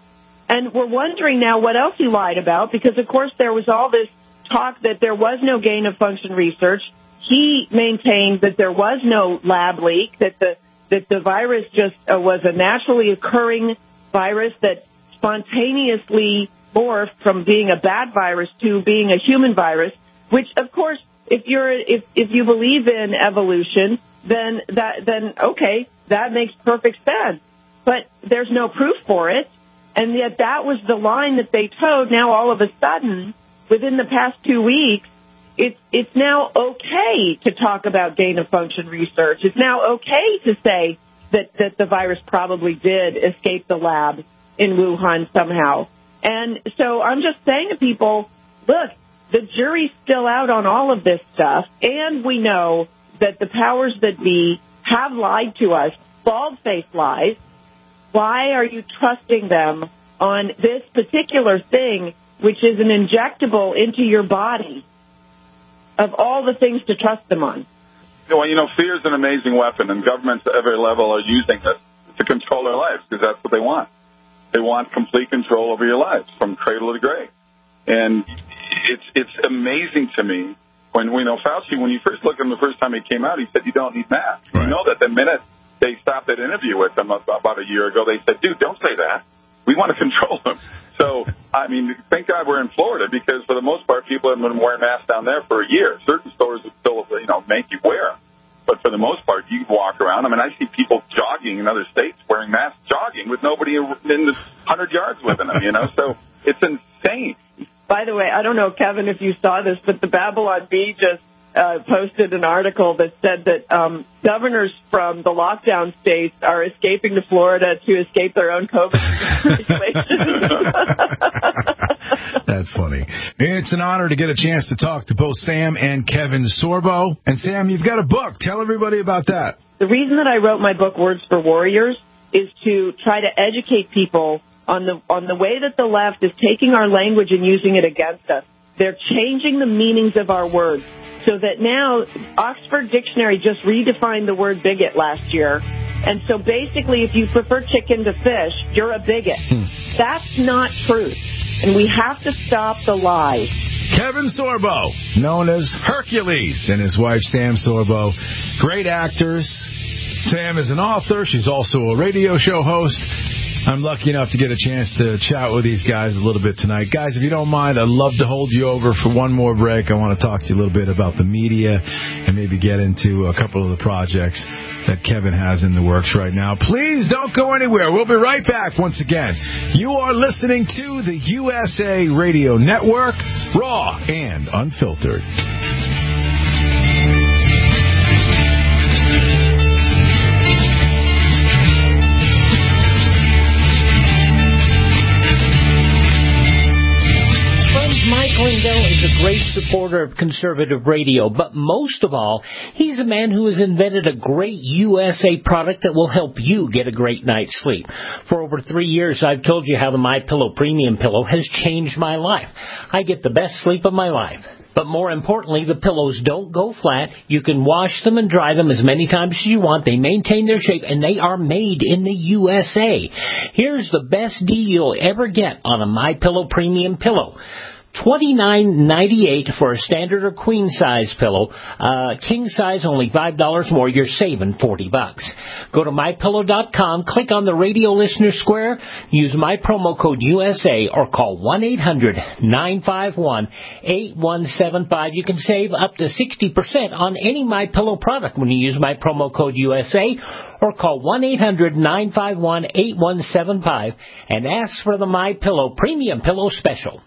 And we're wondering now what else he lied about, because, of course, there was all this talk that there was no gain-of-function research. He maintained that there was no lab leak, that the that the virus just uh, was a naturally occurring virus that spontaneously morphed from being a bad virus to being a human virus, which, of course, if you're if if you believe in evolution, then that then okay, that makes perfect sense. But there's no proof for it, and yet that was the line that they towed. Now all of a sudden, within the past two weeks, It's it's now okay to talk about gain-of-function research. It's now okay to say that, that the virus probably did escape the lab in Wuhan somehow. And so I'm just saying to people, look, the jury's still out on all of this stuff, and we know that the powers that be have lied to us, bald-faced lies. Why are you trusting them on this particular thing, which is an injectable into your body? Of all the things to trust them on.
Well, you know, fear is an amazing weapon, and governments at every level are using this to control their lives, because that's what they want. They want complete control over your lives from cradle to grave. And it's it's amazing to me when we know Fauci, when you first look at him the first time he came out, he said you don't need masks. Right. You know that the minute they stopped that interview with him about a year ago. They said, dude, don't say that. We want to control him. So, I mean, thank God we're in Florida, because for the most part, people have been wearing masks down there for a year. Certain stores will still, you know, make you wear them. But for the most part, you walk around. I mean, I see people jogging in other states wearing masks, jogging with nobody in the one hundred yards with them, you know. So it's insane.
By the way, I don't know, Kevin, if you saw this, but the Babylon Bee just uh, posted an article that said that um, governors from the lockdown states are escaping to Florida to escape their own COVID situation.
That's funny. It's an honor to get a chance to talk to both Sam and Kevin Sorbo. And Sam, you've got a book. Tell everybody about that.
The reason that I wrote my book, Words for Warriors, is to try to educate people on the on the way that the left is taking our language and using it against us. They're changing the meanings of our words, so that now Oxford Dictionary just redefined the word bigot last year. And so basically, if you prefer chicken to fish, you're a bigot. Hmm. That's not truth. And we have to stop the lies.
Kevin Sorbo, known as Hercules, and his wife Sam Sorbo, great actors. Sam is an author. She's also a radio show host. I'm lucky enough to get a chance to chat with these guys a little bit tonight. Guys, if you don't mind, I'd love to hold you over for one more break. I want to talk to you a little bit about the media and maybe get into a couple of the projects that Kevin has in the works right now. Please don't go anywhere. We'll be right back once again. You are listening to the U S A Radio Network, raw and unfiltered.
Mike Lindell is a great supporter of conservative radio, but most of all, he's a man who has invented a great U S A product that will help you get a great night's sleep. For over three years, I've told you how the MyPillow Premium Pillow has changed my life. I get the best sleep of my life. But more importantly, the pillows don't go flat. You can wash them and dry them as many times as you want. They maintain their shape, and they are made in the U S A. Here's the best deal you'll ever get on a MyPillow Premium Pillow. twenty-nine ninety-eight for a standard or queen size pillow. Uh, king size only five dollars more. You're saving forty bucks. Go to my pillow dot com, click on the radio listener square, use my promo code U S A, or call one eight hundred nine five one eight one seven five. You can save up to sixty percent on any MyPillow product when you use my promo code U S A, or call one eight hundred nine five one eight one seven five and ask for the MyPillow Premium Pillow Special.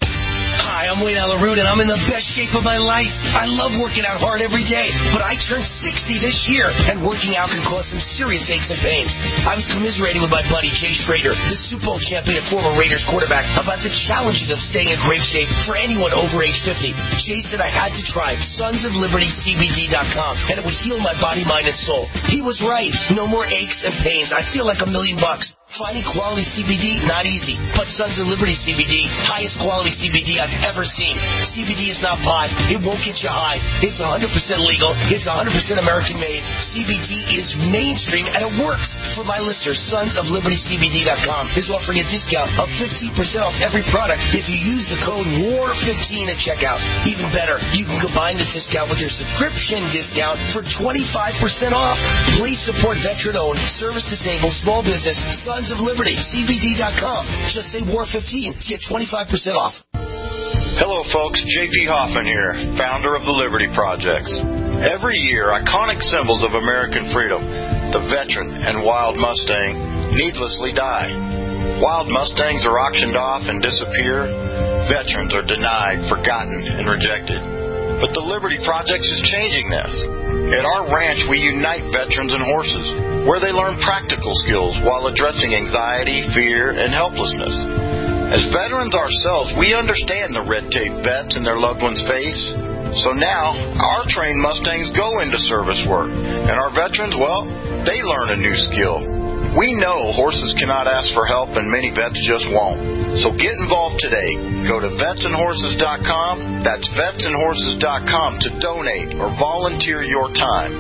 Hi, I'm Wayne Alaroot, and I'm in the best shape of my life. I love working out hard every day, but I turned sixty this year, and working out can cause some serious aches and pains. I was commiserating with my buddy Jay Schrader, the Super Bowl champion and former Raiders quarterback, about the challenges of staying in great shape for anyone over age fifty. Jay said I had to try Sons of Liberty C B D dot com, and it would heal my body, mind, and soul. He was right. No more aches and pains. I feel like a million bucks. Finding quality C B D, not easy. But Sons of Liberty C B D, highest quality C B D I've ever seen. C B D is not pot. It won't get you high. It's one hundred percent legal. It's one hundred percent American made. C B D is mainstream, and it works. For my listeners, Sons of Liberty C B D dot com is offering a discount of fifteen percent off every product if you use the code W A R fifteen at checkout. Even better, you can combine this discount with your subscription discount for twenty-five percent off. Please support veteran-owned, service-disabled, small business, Sons of Liberty, C B D dot com. Just say W A R fifteen to get twenty-five percent off.
Hello, folks. J P Hoffman here, founder of the Liberty Projects. Every year, iconic symbols of American freedom, the veteran and wild Mustang, needlessly die. Wild Mustangs are auctioned off and disappear. Veterans are denied, forgotten, and rejected. But the Liberty Projects is changing this. At our ranch, we unite veterans and horses, where they learn practical skills while addressing anxiety, fear, and helplessness. As veterans ourselves, we understand the red tape vets and their loved ones face. So now, our trained Mustangs go into service work, and our veterans, well, they learn a new skill. We know horses cannot ask for help, and many vets just won't. So get involved today. Go to vets and horses dot com. That's vets and horses dot com to donate or volunteer your time.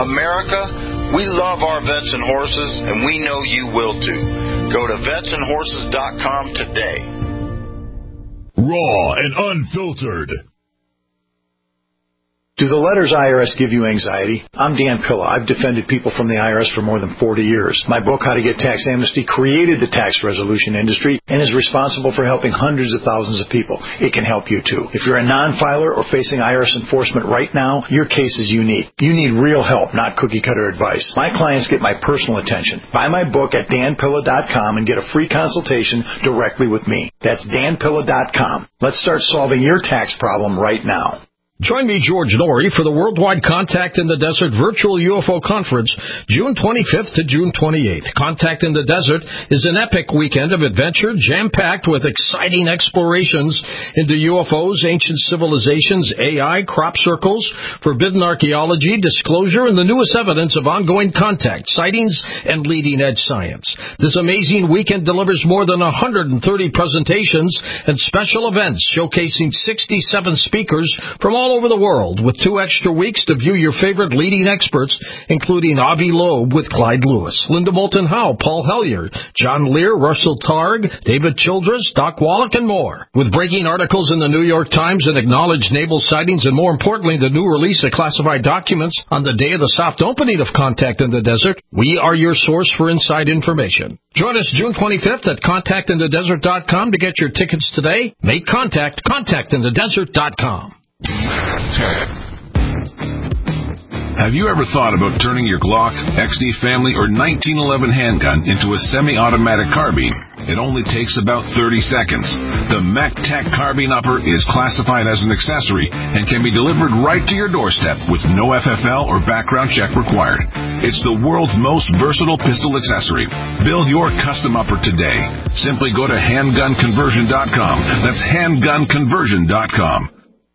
America, we love our vets and horses, and we know you will too. Go to vets and horses dot com today.
Raw and unfiltered.
Do the letters I R S give you anxiety? I'm Dan Pilla. I've defended people from the I R S for more than forty years. My book, How to Get Tax Amnesty, created the tax resolution industry and is responsible for helping hundreds of thousands of people. It can help you, too. If you're a non-filer or facing I R S enforcement right now, your case is unique. You need real help, not cookie-cutter advice. My clients get my personal attention. Buy my book at dan pilla dot com and get a free consultation directly with me. That's dan pilla dot com. Let's start solving your tax problem right now.
Join me, George Norrie, for the Worldwide Contact in the Desert Virtual U F O Conference, June twenty-fifth to June twenty-eighth. Contact in the Desert is an epic weekend of adventure jam-packed with exciting explorations into U F Os, ancient civilizations, A I, crop circles, forbidden archaeology, disclosure, and the newest evidence of ongoing contact, sightings, and leading-edge science. This amazing weekend delivers more than one hundred thirty presentations and special events showcasing sixty-seven speakers from all over the world, with two extra weeks to view your favorite leading experts, including Avi Loeb with Clyde Lewis, Linda Moulton Howe, Paul Hellyer, John Lear, Russell Targ, David Childress, Doc Wallach, and more. With breaking articles in the New York Times and acknowledged naval sightings, and more importantly, the new release of classified documents on the day of the soft opening of Contact in the Desert, we are your source for inside information. Join us June twenty-fifth at contact in the desert dot com to get your tickets today. Make contact, contact in the desert dot com.
Have you ever thought about turning your Glock, X D Family, or nineteen eleven handgun into a semi-automatic carbine? It only takes about thirty seconds. The MacTac Carbine Upper is classified as an accessory and can be delivered right to your doorstep with no F F L or background check required. It's the world's most versatile pistol accessory. Build your custom upper today. Simply go to handgun conversion dot com. That's handgun conversion dot com.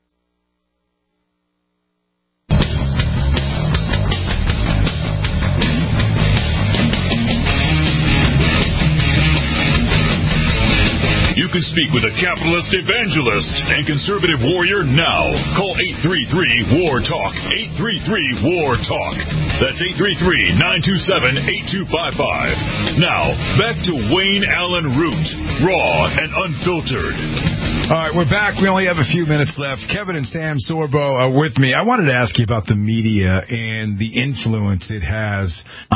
You can speak with a capitalist evangelist and conservative warrior now. Call eight three three, W A R, TALK. eight three three, W A R, TALK. That's eight three three, nine two seven, eight two five five. Now, back to Wayne Allen Root, raw and unfiltered.
All right, we're back. We only have a few minutes left. Kevin and Sam Sorbo are with me. I wanted to ask you about the media and the influence it has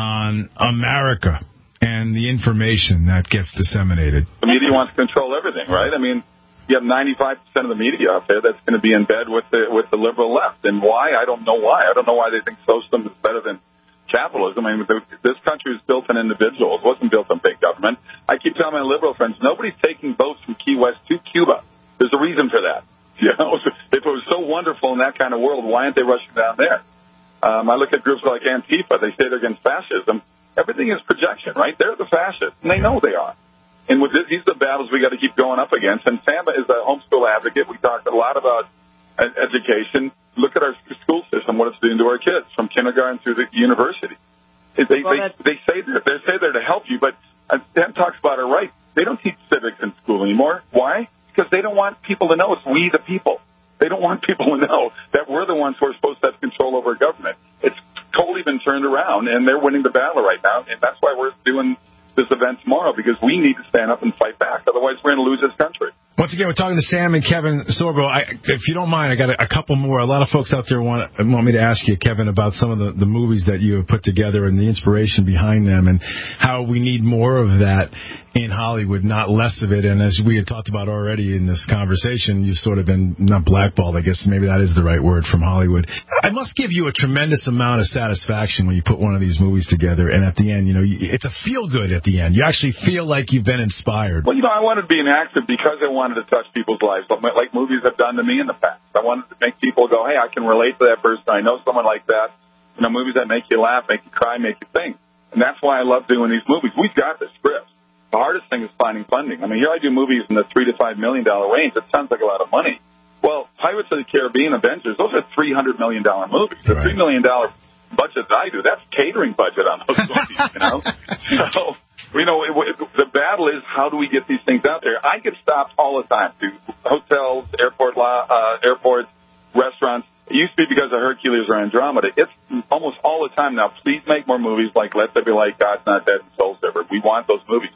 on America and the information that gets disseminated.
The media wants to control everything, right? I mean, you have ninety-five percent of the media out there that's going to be in bed with the with the liberal left. And why? I don't know why. I don't know why they think socialism is better than capitalism. I mean, this country was built on individuals. It wasn't built on big government. I keep telling my liberal friends, nobody's taking boats from Key West to Cuba. There's a reason for that. You know, if it was so wonderful in that kind of world, why aren't they rushing down there? Um, I look at groups like Antifa. They say they're against fascism. Everything is projection, right? They're the fascists, and they know they are. And with this, these are the battles we got to keep going up against. And Sam is a homeschool advocate. We talked a lot about education. Look at our school system, what it's doing to our kids from kindergarten through the university. They they, well, they, they say they're, they say they're to help you, but uh, Sam talks about it right. They don't teach civics in school anymore. Why? Because they don't want people to know it's we the people. They don't want people to know that we're the ones who are supposed to have control over government. It's totally been turned around, and they're winning the battle right now, and that's why we're doing this event tomorrow, because we need to stand up and fight back. Otherwise, we're going to lose this country.
Once again, we're talking to Sam and Kevin Sorbo. I, if you don't mind, I got a, a couple more. A lot of folks out there want want me to ask you, Kevin, about some of the, the movies that you have put together and the inspiration behind them, and how we need more of that in Hollywood, not less of it. And as we had talked about already in this conversation, you've sort of been, not blackballed, I guess maybe that is the right word, from Hollywood. I must give you a tremendous amount of satisfaction when you put one of these movies together, and at the end, you know, it's a feel-good at the end. You actually feel like you've been inspired.
Well, you know, I wanted to be an actor because I wanted to touch people's lives, like movies have done to me in the past. I wanted to make people go, hey, I can relate to that person. I know someone like that. You know, movies that make you laugh, make you cry, make you think. And that's why I love doing these movies. We've got the scripts. The hardest thing is finding funding. I mean, here I do movies in the three to five million dollar range. It sounds like a lot of money. Well, Pirates of the Caribbean, Avengers, those are three hundred million dollar movies. The right. three million dollar budget that I do, that's catering budget on those movies, you know? So, you know, it, it, the battle is how do we get these things out there? I get stopped all the time to hotels, airport, uh, airports, restaurants. It used to be because of Hercules or Andromeda. It's almost all the time now. Please make more movies like Let There Be Light, God's Not Dead, and Soul Server. We want those movies.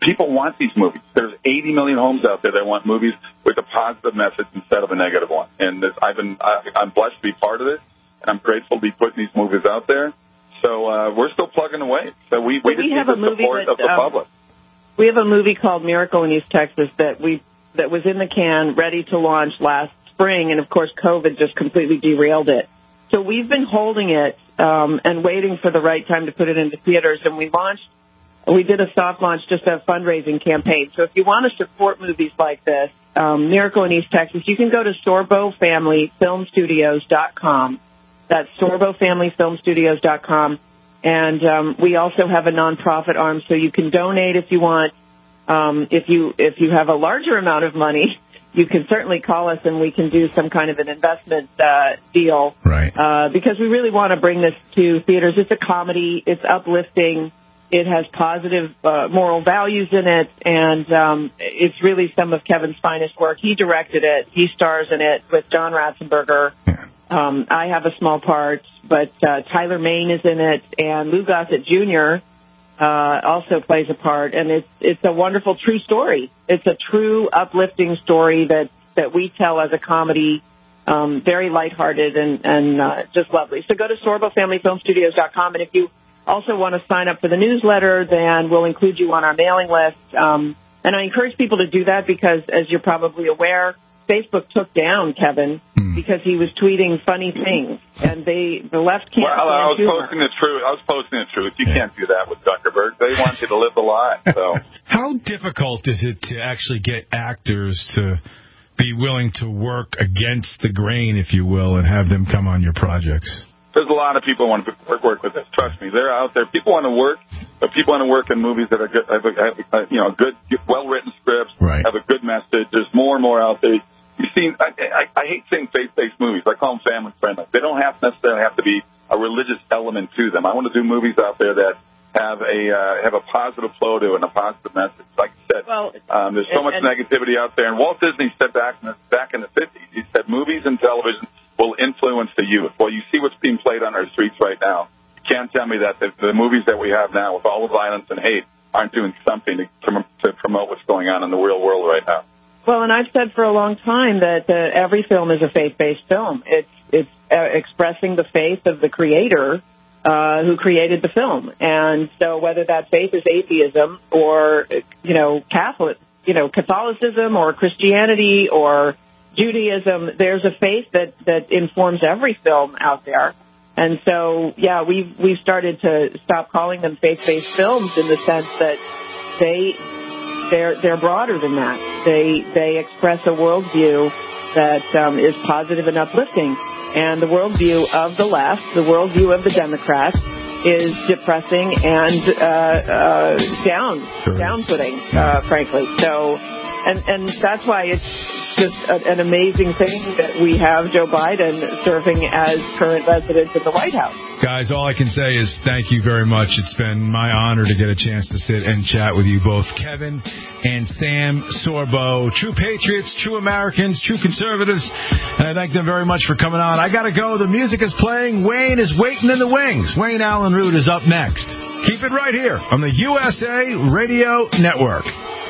people want these movies. There's eighty million homes out there that want movies with a positive message instead of a negative one. And this, I've been, I, I'm blessed to be part of it, and I'm grateful to be putting these movies out there. So uh, we're still plugging away. So we, we,
we
just
have
need
a
the
movie
support
that,
of the
um,
public.
We have a movie called Miracle in East Texas that we that was in the can, ready to launch last spring, and of course COVID just completely derailed it. So we've been holding it um, and waiting for the right time to put it into theaters, and we launched. We did a soft launch, just a fundraising campaign. So if you want to support movies like this, um, Miracle in East Texas, you can go to Sorbo Family Film Studios dot com. That's Sorbo Family Film Studios dot com. And um, we also have a nonprofit arm, so you can donate if you want. Um, if you if you have a larger amount of money, you can certainly call us, and we can do some kind of an investment uh, deal.
Right.
Uh, because we really want to bring this to theaters. It's a comedy. It's uplifting. It has positive uh, moral values in it, and um, it's really some of Kevin's finest work. He directed it. He stars in it with John Ratzenberger. Um, I have a small part, but uh, Tyler Main is in it, and Lou Gossett Junior Uh, also plays a part, and it's it's a wonderful true story. It's a true uplifting story that, that we tell as a comedy, um, very lighthearted and, and uh, just lovely. So go to Sorbo Family Film Studios dot com, and if you also want to sign up for the newsletter, then we'll include you on our mailing list. Um, and I encourage people to do that because, as you're probably aware, Facebook took down Kevin because he was tweeting funny things, and they the left can't.
Well, I was
humor.
posting the truth. I was posting the truth. You can't do that with Zuckerberg. They want you to live the lie. So,
how difficult is it to actually get actors to be willing to work against the grain, if you will, and have them come on your projects?
There's a lot of people who want to work, work with us. Trust me, they're out there. People want to work, but people want to work in movies that are good, have a, have a, you know, good, well-written scripts,
right.
have a good message. There's more and more out there. You see, I, I, I hate saying faith-based movies. I call them family-friendly. They don't have necessarily have to be a religious element to them. I want to do movies out there that have a uh, have a positive flow to it and a positive message. Like I said,
well,
um, there's so
and,
much
and,
negativity out there. And Walt Disney said back in the, back in the fifties, he said movies and television will influence the youth. Well, you see what's being played on our streets right now. You can't tell me that the, the movies that we have now with all the violence and hate aren't doing something to, to promote what's going on in the real world right now.
Well, and I've said for a long time that uh, every film is a faith-based film. It's it's uh, expressing the faith of the creator uh, who created the film, and so whether that faith is atheism or you know Catholic, you know Catholicism or Christianity or Judaism, there's a faith that that informs every film out there. And so, yeah, we've we've started to stop calling them faith-based films in the sense that they. They're they're broader than that. They they express a worldview that um, is positive and uplifting, and the worldview of the left, the worldview of the Democrats, is depressing and uh, uh, down sure down-putting, uh, frankly. So, and and that's why it's just a, an amazing thing that we have Joe Biden serving as current resident in the White House.
Guys, all I can say is thank you very much. It's been my honor to get a chance to sit and chat with you both, Kevin and Sam Sorbo. True patriots, true Americans, true conservatives. And I thank them very much for coming on. I got to go. The music is playing. Wayne is waiting in the wings. Wayne Allen Root is up next. Keep it right here on the U S A Radio Network.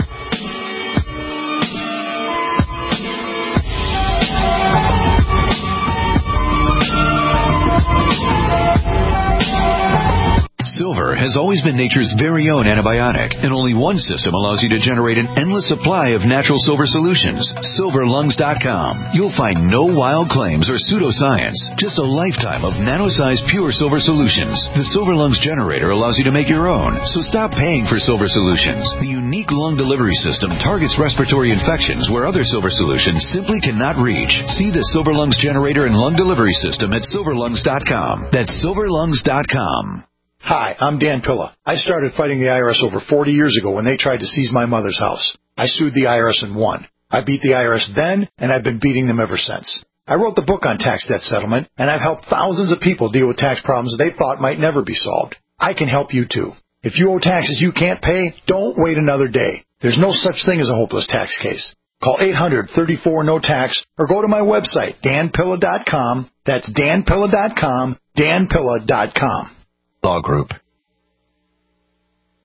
Silver has always been nature's very own antibiotic, and only one system allows you to generate an endless supply of natural silver solutions. silver lungs dot com. You'll find no wild claims or pseudoscience, just a lifetime of nano-sized pure silver solutions. The Silver Lungs generator allows you to make your own, so stop paying for silver solutions. The unique lung delivery system targets respiratory infections where other silver solutions simply cannot reach. See the Silver Lungs generator and lung delivery system at silver lungs dot com. That's silver lungs dot com.
Hi, I'm Dan Pilla. I started fighting the I R S over forty years ago when they tried to seize my mother's house. I sued the I R S and won. I beat the I R S then, and I've been beating them ever since. I wrote the book on tax debt settlement, and I've helped thousands of people deal with tax problems they thought might never be solved. I can help you too. If you owe taxes you can't pay, don't wait another day. There's no such thing as a hopeless tax case. Call eight hundred, thirty-four, no tax or go to my website, dan pilla dot com. That's dan pilla dot com, dan pilla dot com.
Law Group.